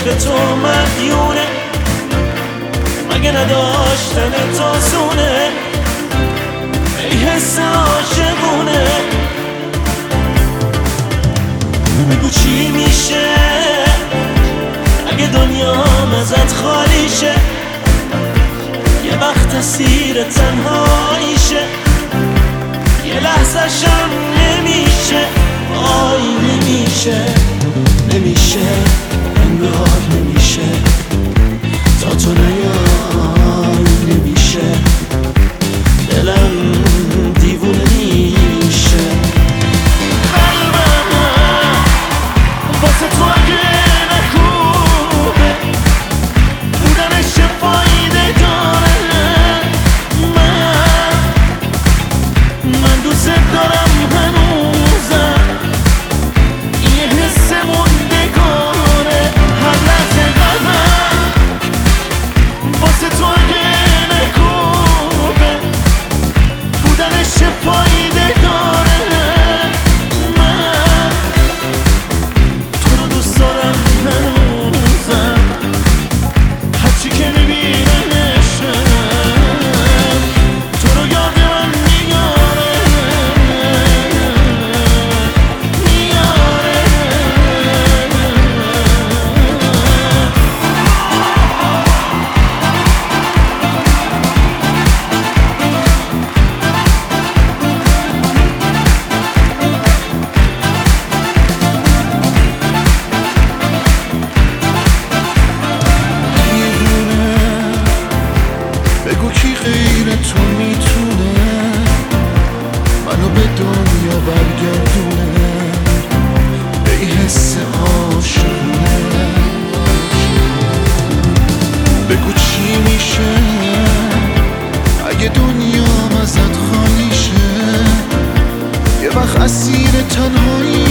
عشق تو مدیونه، مگه نداشتن تو زونه، ای حس عاشقونه. بگو چی میشه اگه دنیام ازت خالی شه، یه وقت اسیر تنهاییشه، یه لحظه شم نمیشه، وای نمیشه، نمیشه، انگار نمیشه، تا تو نیای نمیشه، دلم دیوونه میشه. قلبم واسه تو اگه نکوبه بودنش چه فایده داره، من دوست دارم هنوزم، یه حس موندگاره هر لحظه. قلبم واسه تو اگه نکوبه بودنش چه فایده داره، من تو رو دوست دارم هنوزم، هرچی که میبینمشم تو رو یاد من میاره. بگو کی غیر تو میتونه منو به دنیا برگردونه، ای حس عاشقونه. بگو چی میشه اگه دنیام ازت خالی شه، یه وقت اسیر تنهایی